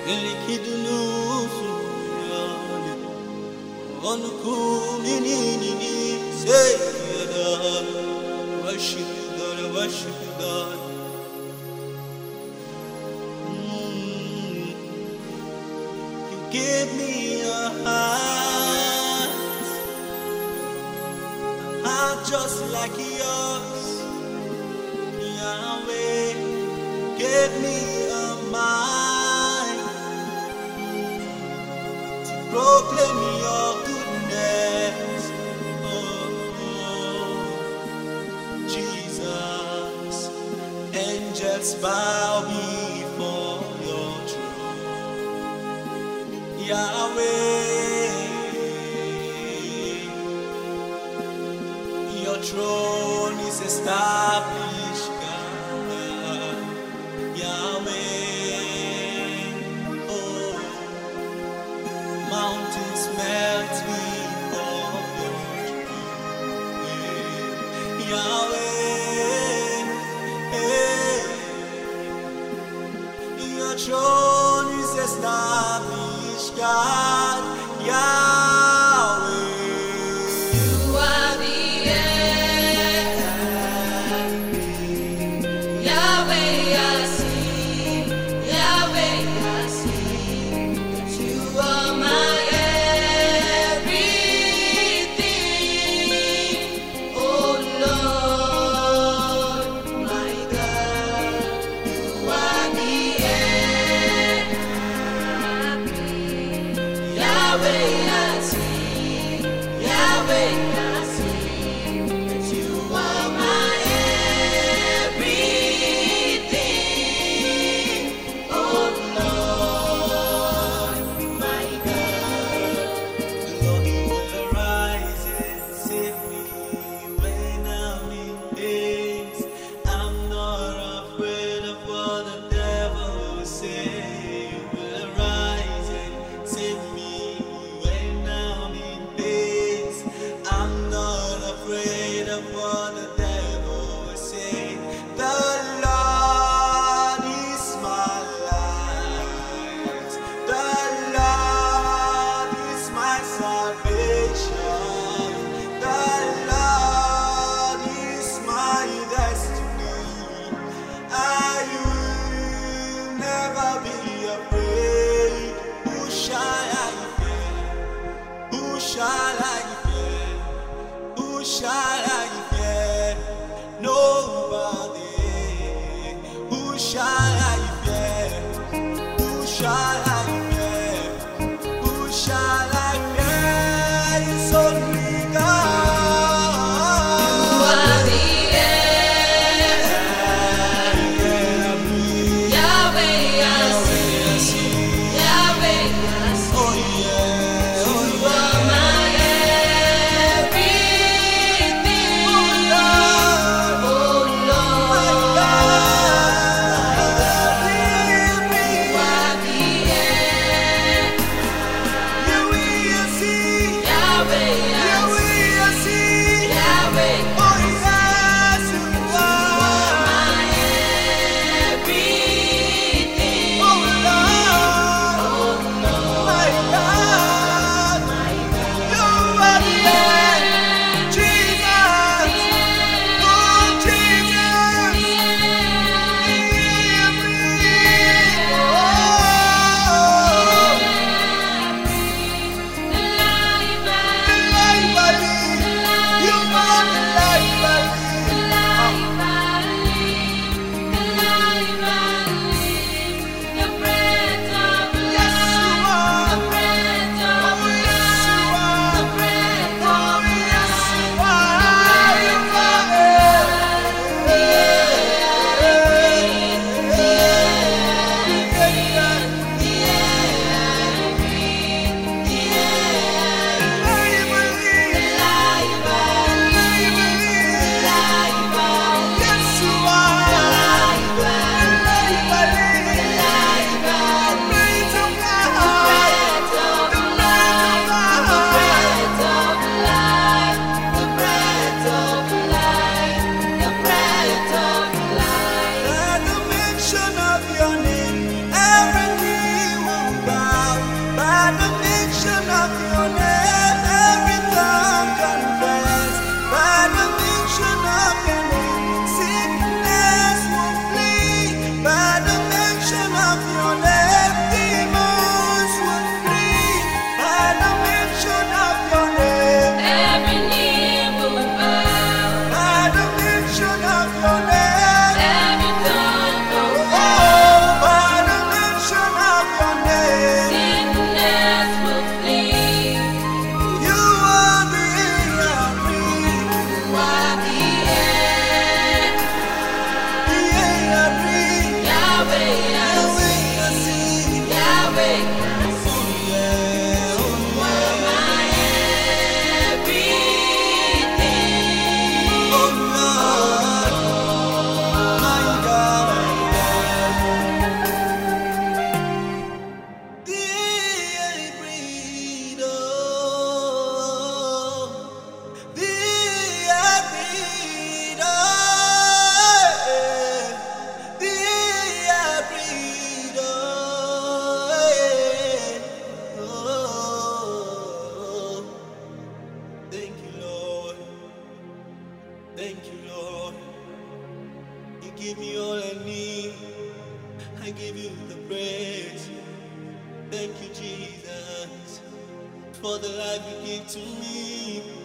Ilikidnusu yani Onkuminini say worship God, worship God. You give me a heart just like yours, Yahweh. Give me a mind to proclaim your goodness. Oh, Jesus, angels bow before your throne. Yahweh, your throne is established, God. Yahweh, oh, mountains melt before your throne. Yahweh, your throne is established, God. Yahweh, You are the air, Yahweh, I see, Yahweh, I see that you are my everything. Oh Lord, my God, you are the air I breathe. Yahweh, I see, Yahweh, I see that you are my everything. Oh Lord, my God. Lord, you will arise and save me when I'm in pain. I'm not afraid of what the devil will say. You will arise and save me when I'm in pain. I'm for the life you give to me.